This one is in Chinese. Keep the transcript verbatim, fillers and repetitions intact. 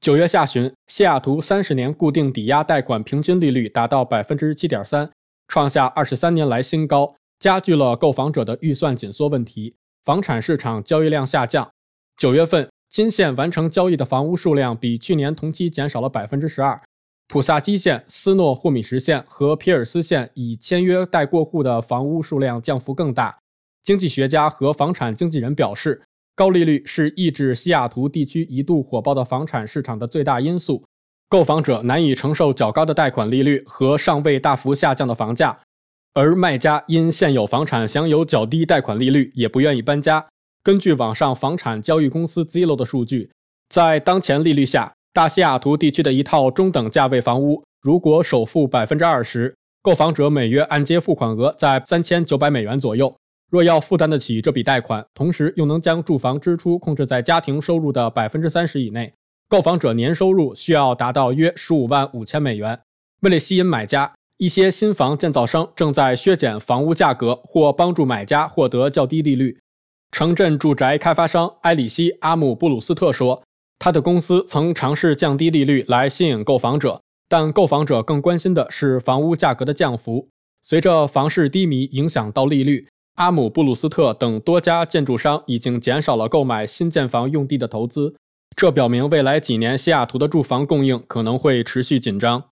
九月下旬，西雅图三十年固定抵押贷款平均利率达到 百分之七点三， 创下二十三年来新高，加剧了购房者的预算紧缩问题，房产市场交易量下降。九月份，金县完成交易的房屋数量比去年同期减少了 百分之十二， 普萨基县、斯诺霍米什县和皮尔斯县已签约待过户的房屋数量降幅更大。经济学家和房产经纪人表示，高利率是抑制西雅图地区一度火爆的房产市场的最大因素，购房者难以承受较高的贷款利率和尚未大幅下降的房价，而卖家因现有房产享有较低贷款利率，也不愿意搬家。根据网上房产交易公司 Zillow 的数据，在当前利率下，大西雅图地区的一套中等价位房屋，如果首付 百分之二十， 购房者每月按揭付款额在三千九百美元左右。若要负担得起这笔贷款，同时又能将住房支出控制在家庭收入的 百分之三十 以内，购房者年收入需要达到约十五万五千美元。为了吸引买家，一些新房建造商正在削减房屋价格，或帮助买家获得较低利率。城镇住宅开发商埃里希·阿姆布鲁斯特说，他的公司曾尝试降低利率来吸引购房者，但购房者更关心的是房屋价格的降幅。随着房市低迷影响到利率，阿姆布鲁斯特等多家建筑商已经减少了购买新建房用地的投资，这表明未来几年西雅图的住房供应可能会持续紧张。